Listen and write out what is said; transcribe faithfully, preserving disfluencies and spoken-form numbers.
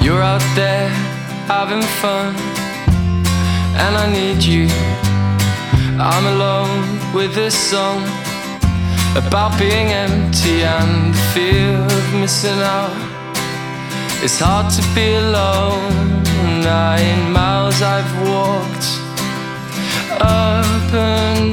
You're out there having fun, and I need you. I'm alone with this song about being empty and the fear of missing out. It's hard to be alone. Nine miles I've walked up and